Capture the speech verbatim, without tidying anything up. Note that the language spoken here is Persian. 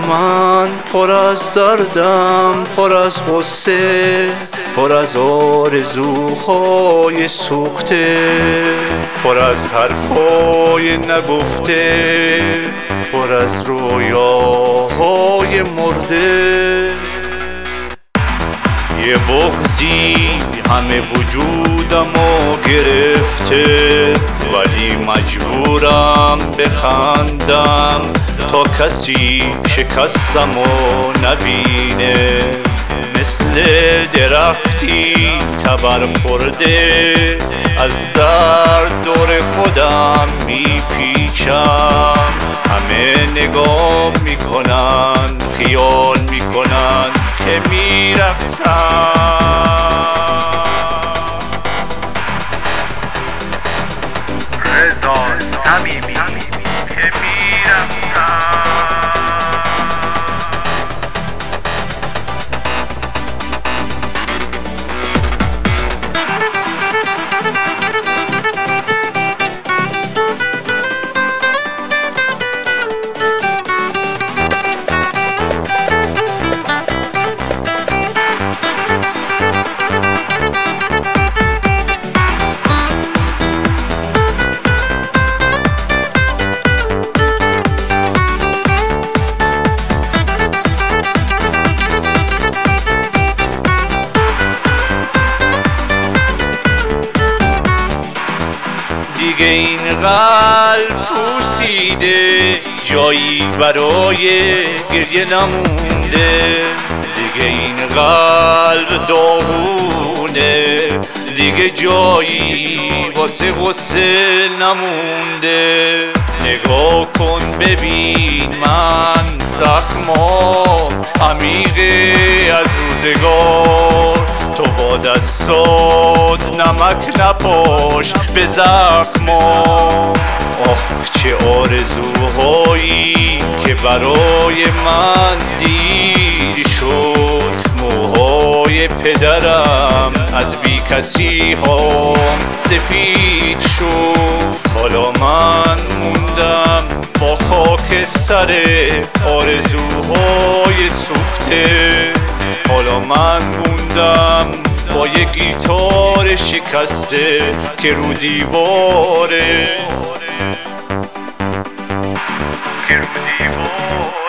من پر از دردم، پر از غصه، پر از آرزوهای سوخته، پر از حرفای نگفته، پر از رویاهای مرده. یه بغضی همه وجودمو گرفته، ولی مجبورم بخندم تا کسی شکستمو نبینه. مثل درختی تبر خورده، از درد دور خودم میپیچم. همه نگاه میکنن، خیال میکنن که میرقصم. رضا صمیمی که میرقصم. دیگه این قلب پوسیده، جایی برای گریه نمونده. دیگه این قلب داغونه، دیگه جایی واسه غصه نمونده. نگاه کن ببین من زخمام عمیقه از روزگار، تو با دستات نمک نپاش به زخمام. آخ چه آرزوهایی که برای من دیر شد. موهای پدرم از بی کسی هام سفید شد. حالا من موندم با خاک سر آرزوهای سوخته. حالا من موندم با یک گیتار شکسته که رو دیواره، که رو دیواره.